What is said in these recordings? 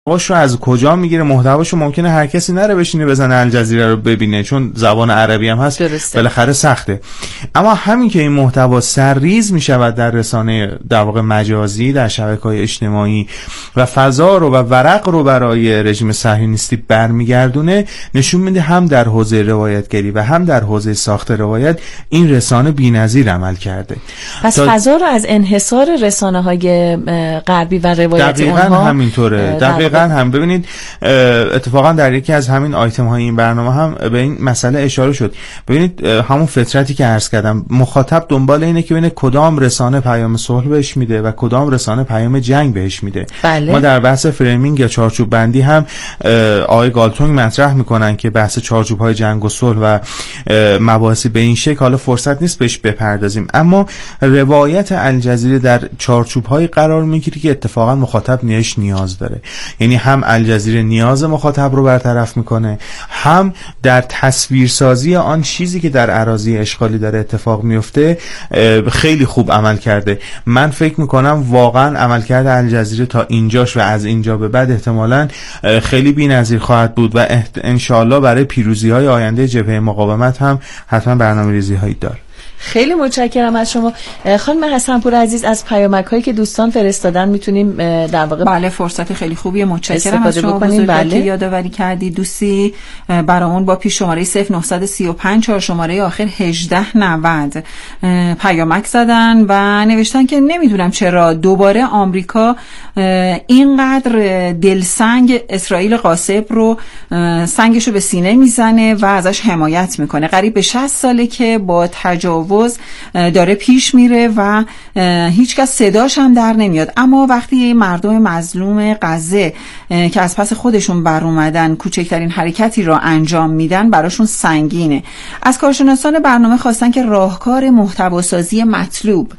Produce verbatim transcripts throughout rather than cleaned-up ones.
محتواشو از کجا میگیره، محتواشو ممکنه هر کسی نره بشینه بزنه الجزیره رو ببینه چون زبان عربی هم هست، بالاخره سخته. اما همین که این محتوا سرریز میشود در رسانه در واقع مجازی، در شبکه‌های اجتماعی و فضا رو و ورق رو برای رژیم صهیونیستی برمیگردونه، نشون میده هم در حوزه روایتگری و هم در حوزه ساخت روایت این رسانه بی‌نظیر عمل کرده. پس تا... فضا رو از انحصار رسانه‌های غربی و روایت دقیقاً اونها همینطوره. دقیقاً هم ببینید اتفاقا در یکی از همین آیتم های این برنامه هم به این مسئله اشاره شد. ببینید همون فطرتی که عرض کردم، مخاطب دنبال اینه که ببینه کدام رسانه پیام صلح بهش میده و کدام رسانه پیام جنگ بهش میده. بله. ما در بحث فریمینگ یا چارچوب بندی هم آقای گالتونگ مطرح میکنن که بحث چارچوب های جنگ و صلح و مباحثی به این شکل حالا فرصت نیست بهش بپردازیم، اما روایت الجزیره در چارچوب های قرار میگیره که اتفاقا مخاطب نیاز نیاز داره. یعنی هم الجزیره نیاز مخاطب رو برطرف میکنه، هم در تصویرسازی آن چیزی که در اراضی اشغالی داره اتفاق میفته خیلی خوب عمل کرده. من فکر میکنم واقعا عملکرد الجزیره تا اینجاش و از اینجا به بعد احتمالاً خیلی بی‌نظیر خواهد بود و انشالله برای پیروزی‌های آینده جبهه مقاومت هم حتما برنامه‌ریزی‌هایی داره. خیلی متشکرم از شما خانم حسن‌پور عزیز. از پیامک‌هایی که دوستان فرستادن میتونیم در واقع بله فرصت خیلی خوبیه. متشکرم از شما بکنیم. بله. که یادآوری کردی. دوستی برامون با پیش شماره صفر نه سه پنج چهار شماره آخر هجده نود پیامک زدن و نوشتن که نمیدونم چرا دوباره آمریکا اینقدر دلسنگ اسرائیل غاصب رو سنگشو به سینه میزنه و ازش حمایت میکنه. قریب به شصت ساله که با تجاوز داره پیش میره و هیچ کس صداش هم در نمیاد، اما وقتی مردم مظلوم غزه که از پس خودشون بر اومدن کوچکترین حرکتی را انجام میدن براشون سنگینه. از کارشناسان برنامه خواستن که راهکار محتواسازی مطلوب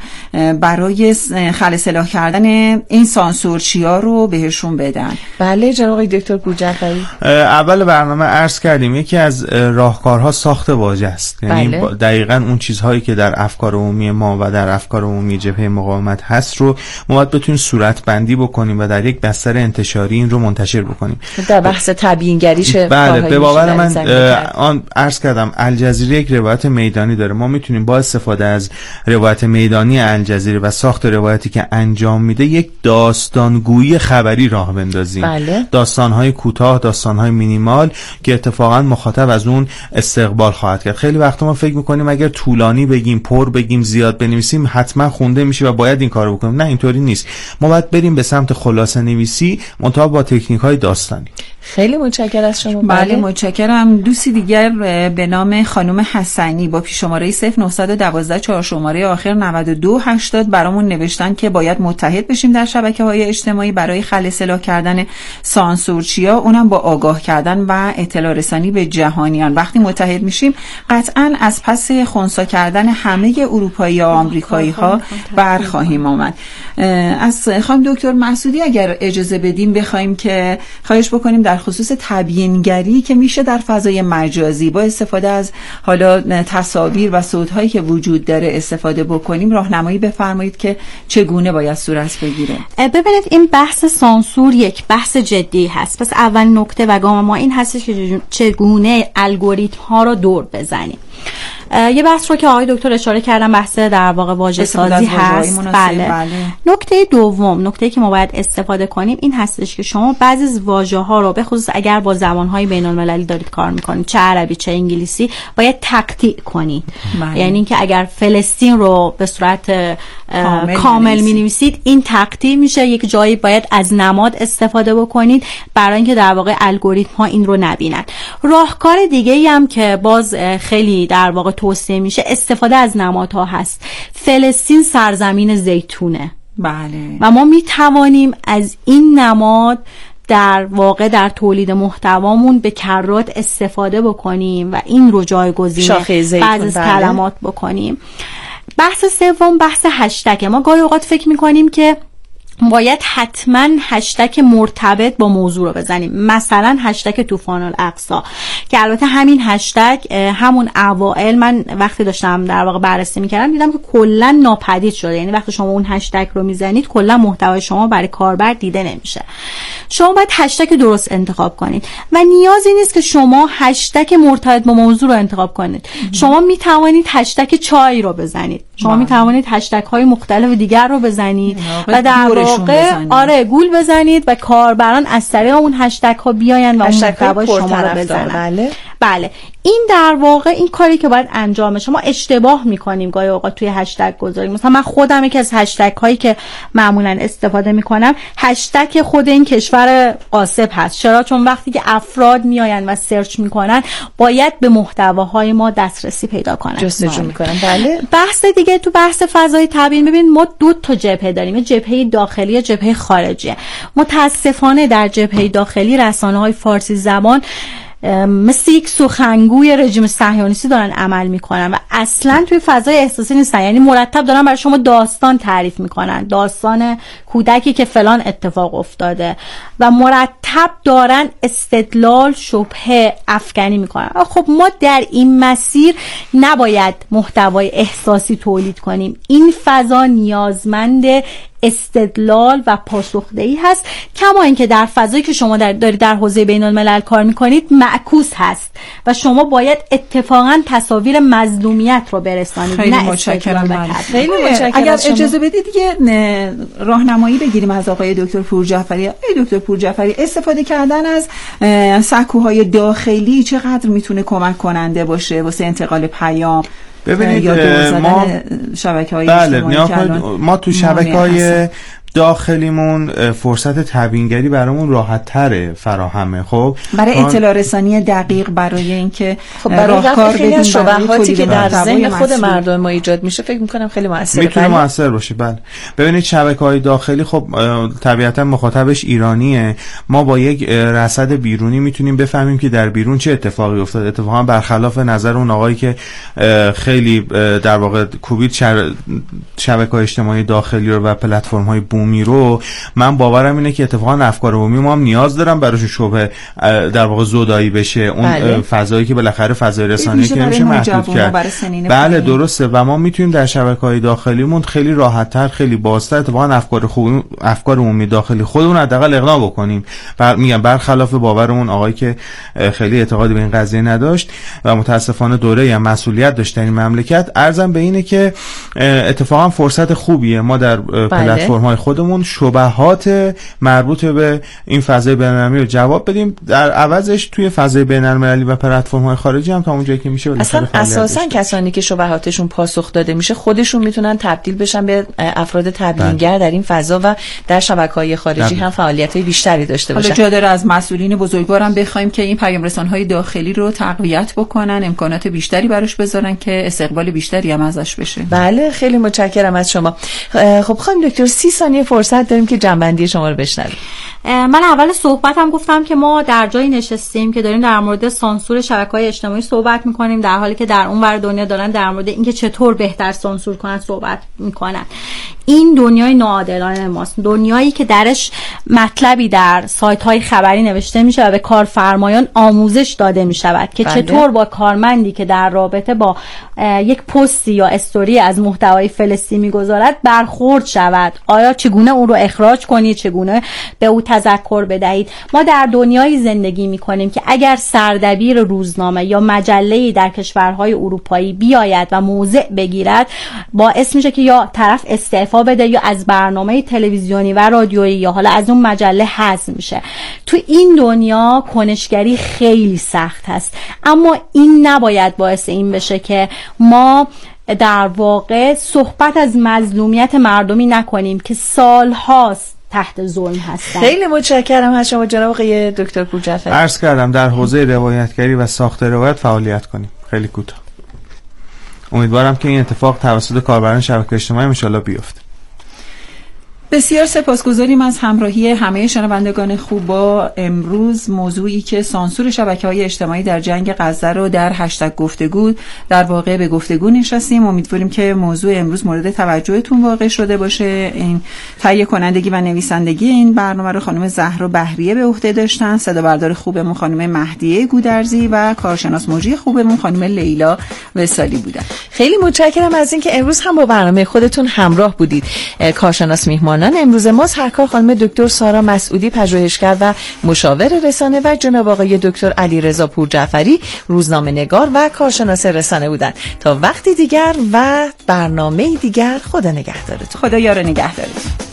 برای خلأ کردن این سانسورچیا رو بهشون بدن. بله جناب آقای دکتر پورجعفری. اول برنامه عرض کردیم یکی از راهکارها ساخت واژه است. یعنی بله. دقیقاً اون چیزهایی که در افکار عمومی ما و در افکار عمومی جبهه مقاومت هست رو ما باید بتونیم صورت بندی بکنیم و در یک بستر انتشاری این رو منتشر بکنیم. در بحث تبیینگریشه. بله به باور من آن عرض کردم الجزیره یک روایت میدانی داره. ما میتونیم با استفاده از روایت میدانی الجزیره و ساخت روایتی که انجام میده یک داستانگویی خبری راه بندازیم. بله. داستانهای کوتاه، داستانهای مینیمال که اتفاقا مخاطب از اون استقبال خواهد کرد. خیلی وقتا ما فکر میکنیم اگر طولانی بگیم، پر بگیم، زیاد بنویسیم حتما خونده میشه و باید این کارو بکنیم. نه اینطوری نیست. ما باید بریم به سمت خلاصه نویسی منتها با تکنیک‌های داستانی. خیلی متشکرم از شما. بله, بله متشکرم. دوستی دیگر به نام خانم حسنی با پیش شماره صفر نه یک دو چهار شماره آخر نود و دو هشتاد برامون نوشتن که باید متحد بشیم در شبکه‌های اجتماعی برای خلأ کردن سانسورچیا، اونم با آگاه کردن و اطلاع رسانی به جهانیان. وقتی متحد میشیم قطعاً از پس خنثی کردن همه اروپایی و آمریکایی ها برخواهیم آمد. از خانم دکتر مسعودی اگر اجازه بدیم بخوایم که خواهش بکنیم در خصوص تبیینگری که میشه در فضای مجازی با استفاده از حالا تصاویر و صوت‌هایی که وجود داره استفاده بکنیم، راهنمایی بفرمایید که چگونه باید صورت بگیره. ببینید این بحث سانسور یک بحث جدی هست. پس اول نکته و گام ما این هست که چگونه الگوریتم ها رو دور بزنیم. یه بحث رو که آقای دکتر اشاره کردن بحث در واقع واژه سازی هست. بله. بله. نکته دوم، نکته‌ای که ما باید استفاده کنیم این هستش که شما بعضی از واژه‌ها رو به خصوص اگر با زبان‌های بین‌المللی دارید کار می‌کنید، چه عربی چه انگلیسی، باید تقطیع کنید. بله. یعنی اینکه اگر فلسطین رو به صورت کامل, کامل می‌نویسید این تقطیع میشه. یک جایی باید از نماد استفاده بکنید برای اینکه در واقع الگوریتم‌ها این رو نبینن. راهکار دیگه‌ای هم که باز خیلی در واقع توصیه میشه استفاده از نمادها هست. فلسطین سرزمین زیتونه. بله. و ما میتوانیم از این نماد در واقع در تولید محتوامون به کرات استفاده بکنیم و این رو جایگزین بعضی از کلمات بکنیم. بحث سوم بحث هشتگ. ما گاهی اوقات فکر میکنیم که باید حتما هشتگ مرتبط با موضوع رو بزنیم، مثلا هشتگ طوفان الاقصی که البته همین هشتگ همون اوائل من وقتی داشتم در واقع بررسی میکردم دیدم که کلا ناپدید شده. یعنی وقتی شما اون هشتگ رو میزنید کلا محتوای شما برای کاربر دیده نمیشه. شما باید هشتگ درست انتخاب کنید و نیازی نیست که شما هشتگ مرتبط با موضوع رو انتخاب کنید. شما میتوانید هشتگ چای رو بزنید، شما میتوانید هشتگ های مختلف دیگر رو بزنید و در واقع آره گول بزنید و کاربران از طریق اون هشتگ ها بیاین و اون محتوای شما رو بزنن. بله بله این در واقع این کاری که باید انجام بشه. ما اشتباه میکنیم گاهی اوقات توی هشتگ گذاری. مثلا من خودم یکی از هشتگ هایی که معمولا استفاده میکنم هشتگ خود این کشور قاصب هست. چرا؟ چون وقتی که افراد میاین و سرچ میکنن باید به محتواهای ما دسترسی پیدا کنن، جستجو میکنن. بله. بحث دیگه تو بحث فضای تبیین، ببین ما دو تا جبهه داریم، یه جبهه داخلی، یه جبهه خارجی. متاسفانه در جبهه داخلی رسانه‌های فارسی زبان مثل یک سخنگوی رژیم صهیونیستی دارن عمل میکنن و اصلا توی فضای احساسی نیستن. یعنی مرتب دارن برای شما داستان تعریف میکنن، داستان کودکی که فلان اتفاق افتاده و مرتب دارن استدلال شبهه افکنی میکنن. خب ما در این مسیر نباید محتوای احساسی تولید کنیم. این فضا نیازمند استدلال و پاسخدهی هست، کما اینکه در فضایی که شما در دارید در حوزه بین الملل کار میکنید معکوس هست و شما باید اتفاقا تصاویر مظلومیت رو برسانید. خیلی متشکرم. خیلی متشکرم. اگر اجازه بدید دیگه راهنمایی بگیریم از آقای دکتر پورجعفری. آقای دکتر پورجعفری، استفاده کردن از سکوهای داخلی چقدر میتونه کمک کننده باشه واسه انتقال پیام؟ ببینید ما شبکه‌های بله ما تو شبکه‌های داخلیمون فرصت تبیینگری برامون راحت تره فراهمه. خب برای اطلاع رسانی دقیق، برای اینکه خب راهکار بدیم شبهاتی که در ذهن خود مردم ما ایجاد میشه فکر میکنم خیلی موثره، میتونه موثر باشه. بله ببینید شبکه‌های داخلی خب طبیعتا مخاطبش ایرانیه. ما با یک رصد بیرونی میتونیم بفهمیم که در بیرون چه اتفاقی افتاد. اتفاقا برخلاف نظر اون آقایی که خیلی در واقع کوبید شبکه‌های اجتماعی داخلی رو و پلتفرم‌های بومی رو، من باورم اینه که اتفاقا افکار عمومی ما هم نیاز دارن براشون شبهه در واقع زودایی بشه. اون بله. فضایی که بالاخره فضای رسانه‌ای که میشه محدود کرد. بله درسته و ما میتونیم در شبکه‌های داخلیمون خیلی راحت‌تر، خیلی بازتر اتفاقا افکار خوب افکار عمومی داخلی خودمون حداقل اقناع بکنیم. بر میگم برخلاف باورمون آقایی که خیلی اعتقادی به این قضیه نداشت و متاسفانه دوره هم مسئولیت داشت در این مملکت، عرضم به اینه که اتفاقا فرصت خوبیه ما در بله. پلتفرم‌های خودمون شبهات مربوط به این فضای بین‌المللی رو جواب بدیم، در عوضش توی فضای بین‌المللی و پلتفرم‌های خارجی هم تا اونجایی که میشه اصلا اساساً کسانی که شبهاتشون پاسخ داده میشه خودشون میتونن تبدیل بشن به افراد تبیینگر در این فضا و در شبکه‌های خارجی هم فعالیت‌های بیشتری داشته باشن. حالا جا داره از مسئولین بزرگوارم بخوایم که این پیام رسان‌های داخلی رو تقویت بکنن، امکانات بیشتری براش بذارن که استقبال بیشتری هم ازش بشه. بله خیلی متشکرم از شما. خب خانم دکتر سی ثانیه فرصت داریم که جنبندی شما رو بشنویم. من اول صحبتم گفتم که ما در جایی نشستیم که داریم در مورد سانسور شبکه‌های اجتماعی صحبت می‌کنیم، در حالی که در اون ور دنیا دارن در مورد اینکه چطور بهتر سانسور کنن صحبت می‌کنن. این دنیای ناعادلانه ماست، دنیایی که درش مطلبی در سایت‌های خبری نوشته میشه و به کارفرمایان آموزش داده میشود که بله. چطور با کارمندی که در رابطه با یک پستی یا استوری از محتوای فلسطینی می‌گذارد برخورد شود. آیا چگونه اون رو اخراج کنید، چگونه به او تذکر بدهید. ما در دنیایی زندگی می‌کنیم که اگر سردبیر روزنامه یا مجله‌ای در کشورهای اروپایی بیاید و موضع بگیرد، باعث میشه که یا طرف استعفا بده یا از برنامه تلویزیونی و رادیویی یا حالا از اون مجله حذف میشه. تو این دنیا کنشگری خیلی سخت هست، اما این نباید باعث این بشه که ما در واقع صحبت از مظلومیت مردمی نکنیم که سالهاست تحت ظلم هستن. خیلی متشکرم از شما جناب آقای دکتر پورجعفری. عرض کردم در حوزه روایتگری و ساخت روایت فعالیت کنیم. خیلی کوتاه. امیدوارم که این اتفاق توسط کاربران شبکه اجتماعی ان شاءالله بیفته. بسیار سپاسگزاریم از همراهی همه شنوندگان خوب با امروز موضوعی که سانسور شبکه‌های اجتماعی در جنگ غزه رو در هشتگ گفتگو در واقع به گفتگو نشستیم. امیدواریم که موضوع امروز مورد توجهتون واقع شده باشه. این تهیه کنندگی و نویسندگی این برنامه رو خانم زهرا بهریه به عهده داشتن، صدا بردار خوبمون خانم مهدیه گودرزی و کارشناس موجی خوبمون خانم لیلا وصالی بودن. خیلی متشکرم از اینکه امروز هم با برنامه خودتون همراه بودید. کارشناس میهمانان امروز ما سرکار خانم دکتر سارا مسعودی پژوهشگر و مشاور رسانه و جناب آقای دکتر علیرضا پورجعفری روزنامه‌نگار و کارشناس رسانه بودند. تا وقتی دیگر و برنامه دیگر، خدا نگهدارتون. خدا یار نگهدارتون.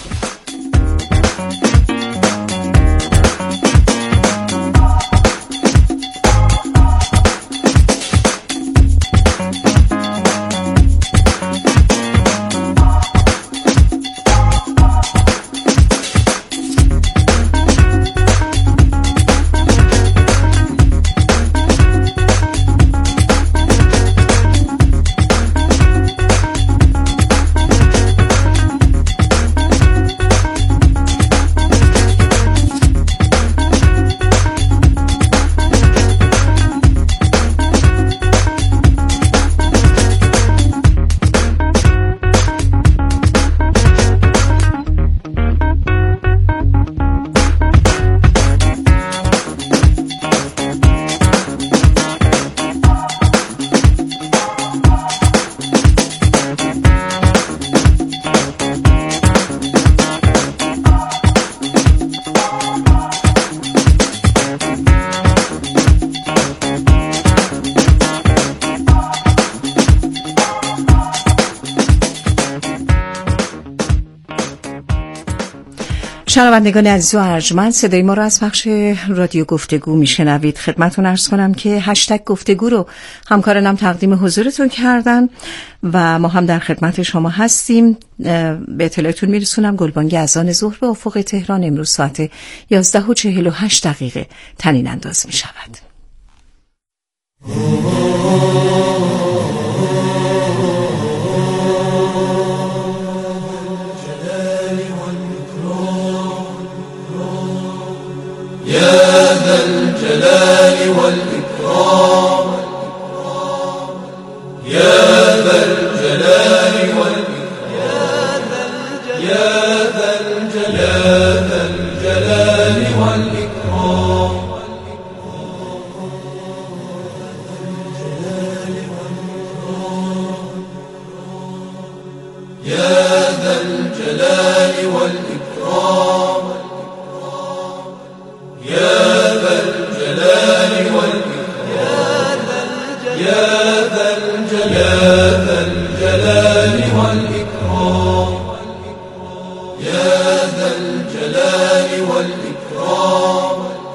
شنوندگان عزیز و ارجمند، صدای ما رو از بخش رادیو گفتگو میشنوید. خدمتتون عرض کنم که هشتگ گفتگو رو همکارانم تقدیم حضورتون کردن و ما هم در خدمت شما هستیم. به اطلاعتون میرسونم گلبانگ اذان ظهر به افق تهران امروز ساعت یازده و چهل و هشت دقیقه طنین انداز می شود. يا ذا الجلال والإكرام يا ذا الجلال والإكرام يا ذا الجلال والإكرام يا ذا الجلال والإكرام يا ذا الجلال والإكرام يا ذا الجلال والإكرام يا ذا الجلال والإكرام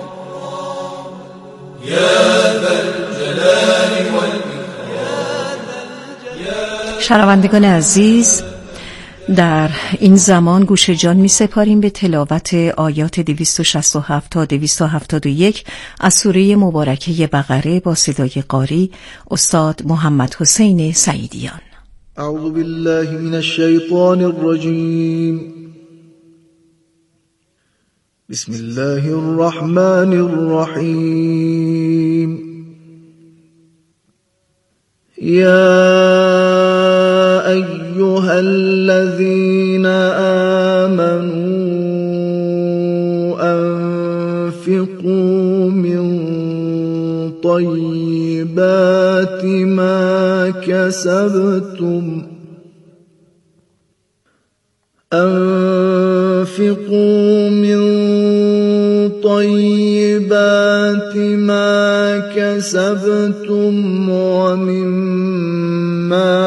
يا ذا الجلال والإكرام. شنوندگان عزیز، در این زمان گوش جان می سپاریم به تلاوت آیات دویست و شصت و هفت تا دویست و هفتاد و یک از سوره مبارکه بقره با صدای قاری استاد محمد حسین سعیدیان. اعوذ بالله من الشیطان الرجیم. بسم الله الرحمن الرحیم. یا أيها الذين آمنوا أنفقوا من طيبات ما كسبتم أنفقوا من طيبات ما كسبتم ومما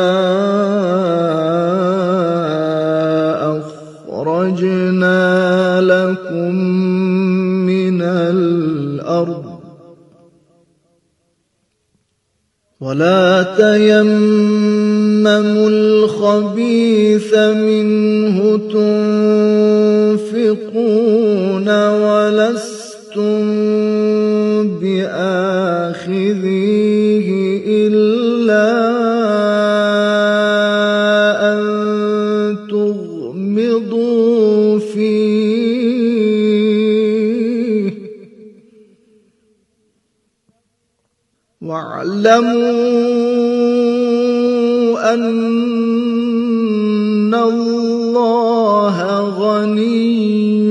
أخرجنا لكم من الأرض ولا تيمموا الخبيث منه تنفقون ولستم بآخذيه إلا أن تغمضوا واعلموا أن الله غني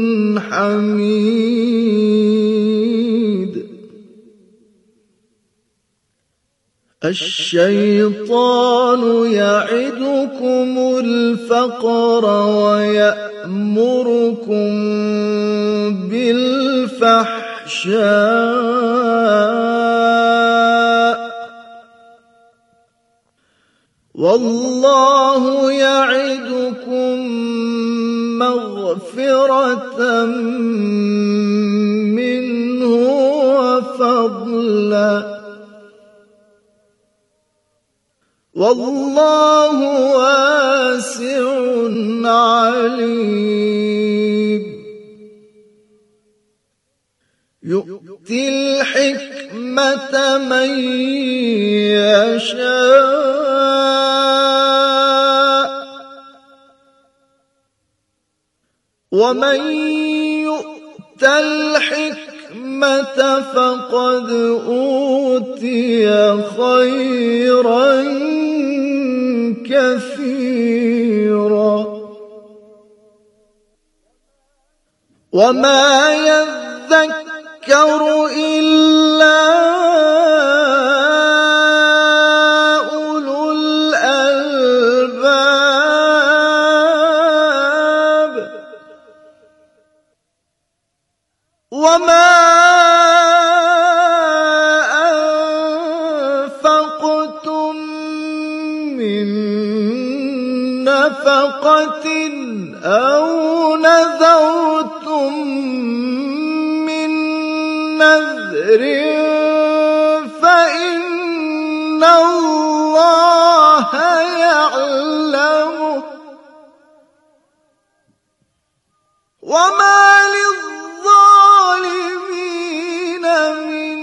حميد. الشيطان يعدكم الفقر ويأمركم بالفحشاء والله يعدكم مغفرة منه وفضلا والله واسع عليم. يؤتي الحكمة من يشاء ومن يؤت الحكمة فقد أوتي خيرا كثيرا وما يذكر إلا أولو الألباب. وما أنفقتم من نفقة أو نذرتم من نذر فإن الله يعلمه وما للظالمين من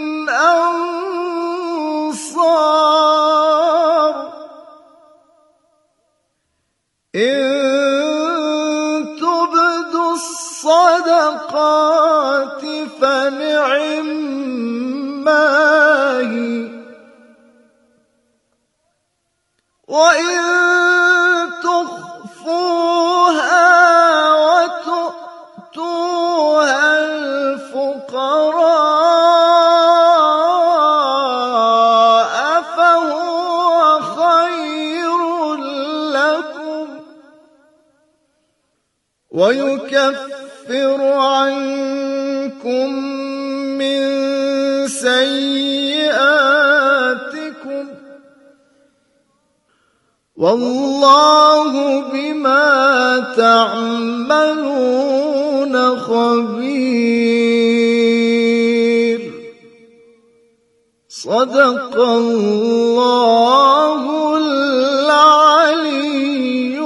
أنصار. إن تبدوا الصدقات فنعما هي وإن تخفوها وتؤتوها الفقراء فهو خير لكم ويكفر عنكم من سيئاتكم والله بما تعملون خبير. صدق الله العلي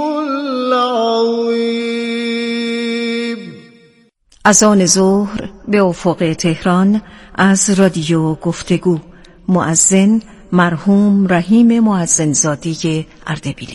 العظيم. اذان ظهر به افق تهران از رادیو گفتگو. مؤذن مرحوم رحیم مؤذنزاده اردبیلی.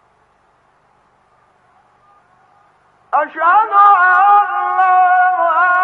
أشهد أن لا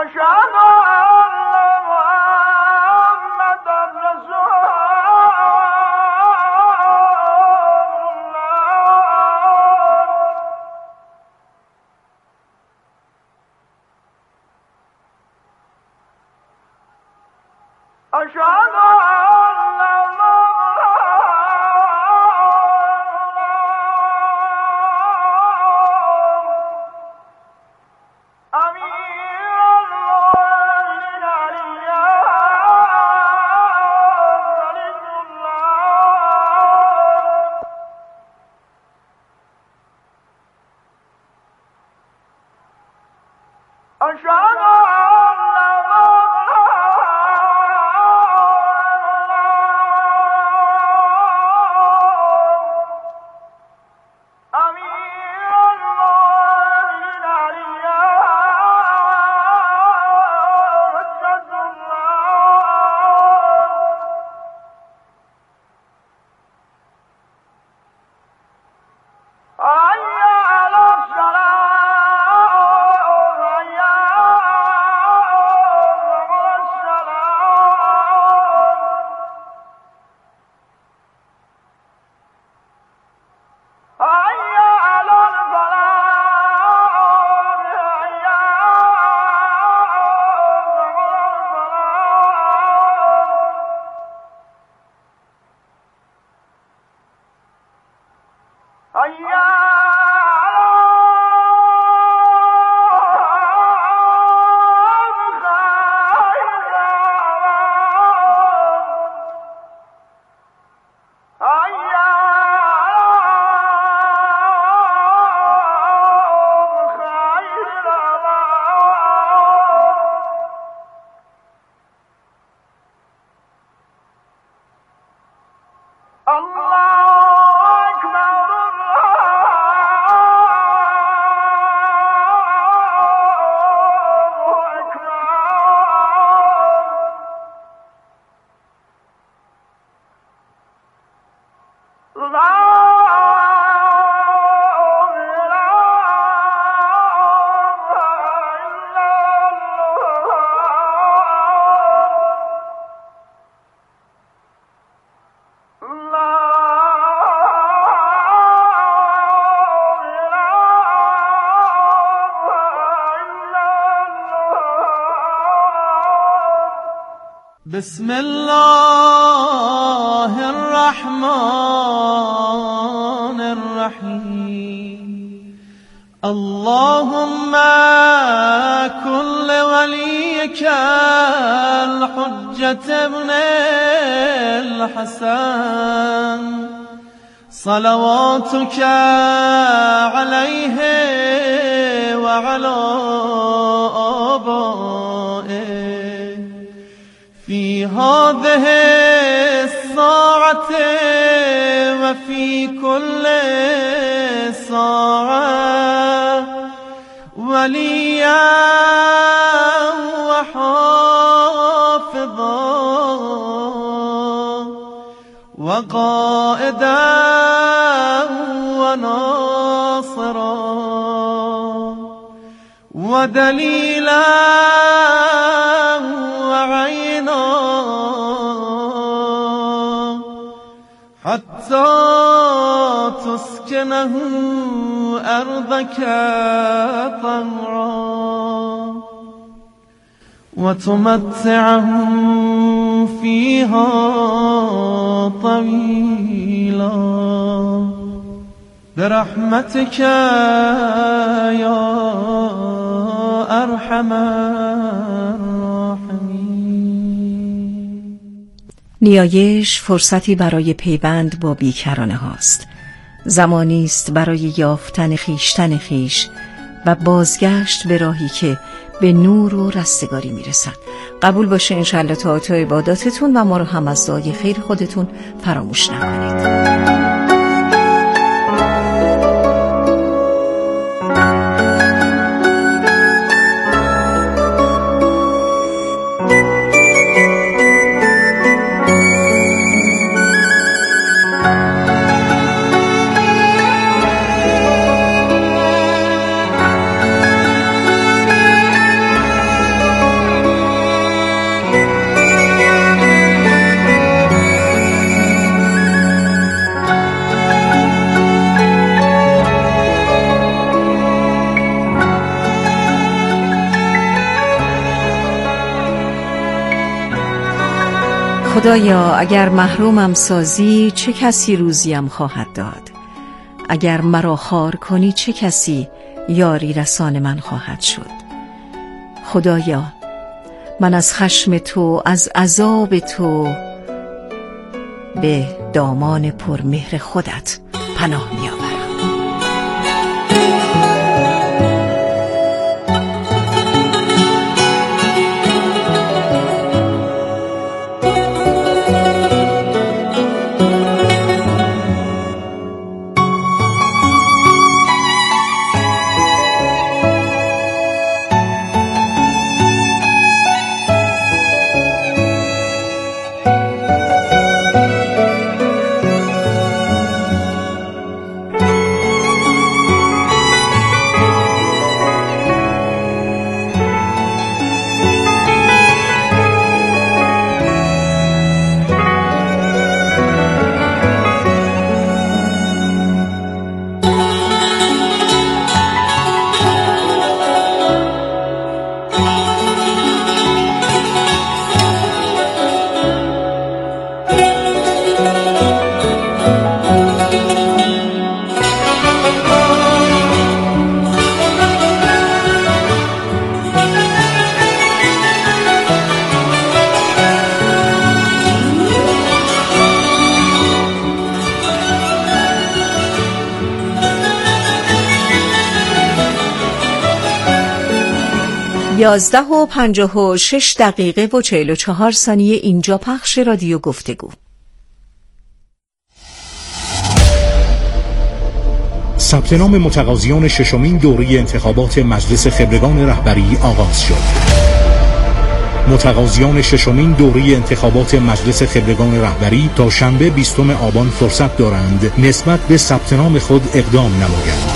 بسم الله الرحمن الرحيم اللهم كن لوليك الحجة ابن الحسن صلواتك عليه وعلى آبائه في هذه الساعة وفي كل ساعة وليا وحافظا وقائدا وناصرا ودليلا وعينا حتى تسكنه أرضك طوعا وتمتعه فيها طويلا برحمتك يا أرحم الراحمين. نیایش فرصتی برای پیوند با بیکرانه هاست، زمانی است برای یافتن خیشتن خیش و بازگشت به راهی که به نور و رستگاری میرسد. قبول باشه انشالله طاعت و عباداتتون و ما رو هم از دعای خیر خودتون فراموش نکنید. خدایا اگر محرومم سازی چه کسی روزیم خواهد داد؟ اگر مرا خوار کنی چه کسی یاری رسان من خواهد شد؟ خدایا من از خشم تو، از عذاب تو به دامان پرمهر خودت پناه می‌آورم. یازده و پنجاه و شش دقیقه و چهل و چهار ثانیه. اینجا پخش رادیو گفتگو. ثبت نام متقاضیان ششمین دوره انتخابات مجلس خبرگان رهبری آغاز شد. متقاضیان ششمین دوره انتخابات مجلس خبرگان رهبری تا شنبه بیستم آبان فرصت دارند نسبت به ثبت نام خود اقدام نمایند.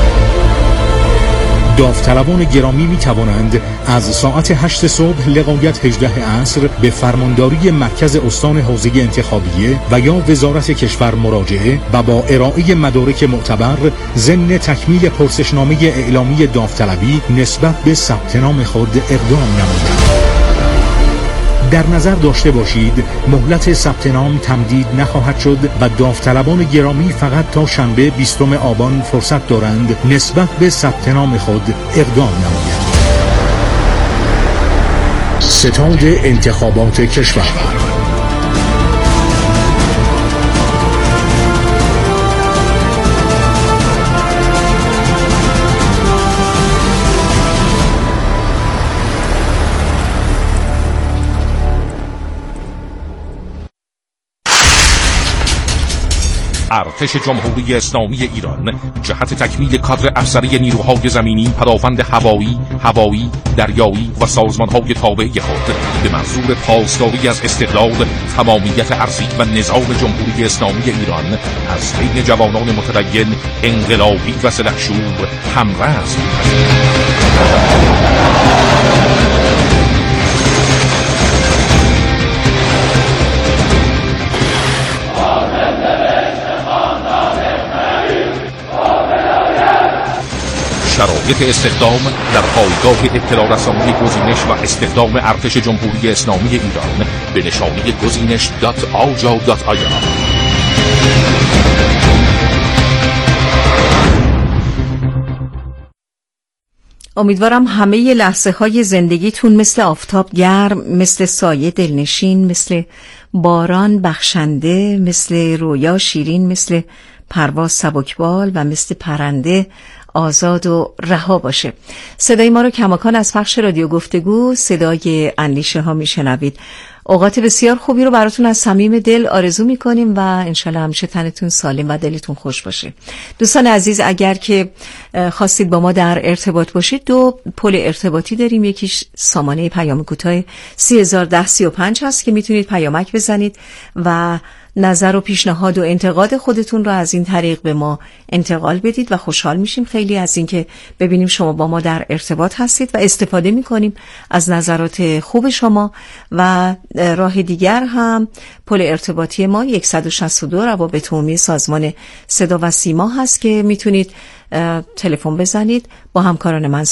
داوطلبان گرامی می توانند از ساعت هشت صبح لغایت هجده عصر به فرمانداری مرکز استان حوزه انتخابیه و یا وزارت کشور مراجعه و با ارائه مدارک معتبر ضمن تکمیل پرسشنامه اعلامی داوطلبی نسبت به ثبت نام خود اقدام نمایند. در نظر داشته باشید مهلت ثبت نام تمدید نخواهد شد و داوطلبان گرامی فقط تا شنبه بیستم آبان فرصت دارند نسبت به ثبت نام خود اقدام نمایند. ستاد انتخابات کشور. ارتش جمهوری اسلامی ایران جهت تکمیل کادر افسری نیروهای زمینی، پدافند هوایی، هوایی، دریایی و سازمانهای تابع خود به منظور پاسداری از استقلال، تمامیت ارضی و نظام جمهوری اسلامی ایران از بین جوانان متدین، انقلابی و سلحشور همرز شرایط استخدام در پایگاه اطلاع رسانی گزینش و استخدام ارتش جمهوری اسلامی ایران به نشانی گزینش دات آجا دات آی آر. امیدوارم همه لحظه های زندگیتون مثل آفتاب گرم، مثل سایه دلنشین، مثل باران بخشنده، مثل رویا شیرین، مثل پرواز سبکبال و مثل پرنده آزاد و رها باشه. صدای ما رو کماکان از پخش رادیو گفتگو، صدای اندیشه ها میشنوید. اوقات بسیار خوبی رو براتون از صمیم دل آرزو میکنیم و انشالله همیشه تنتون سالم و دلتون خوش باشه. دوستان عزیز، اگر که خواستید با ما در ارتباط باشید، دو پل ارتباطی داریم. یکیش سامانه پیام کوتاه سی هزار ده سی و پنج هست که میتونید پیامک بزنید و نظر و پیشنهاد و انتقاد خودتون رو از این طریق به ما انتقال بدید و خوشحال میشیم خیلی از این که ببینیم شما با ما در ارتباط هستید و استفاده میکنیم از نظرات خوب شما. و راه دیگر هم پل ارتباطی ما صد و شصت و دو روابط عمومی سازمان صدا و سیما هست که میتونید تلفن بزنید، با همکاران من